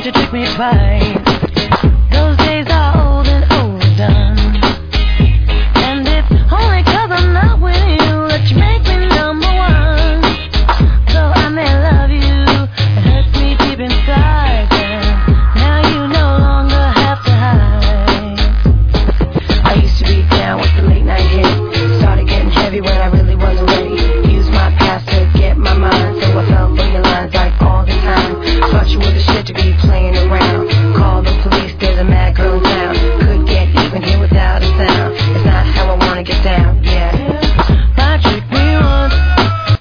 to trick me twice. Those days are old and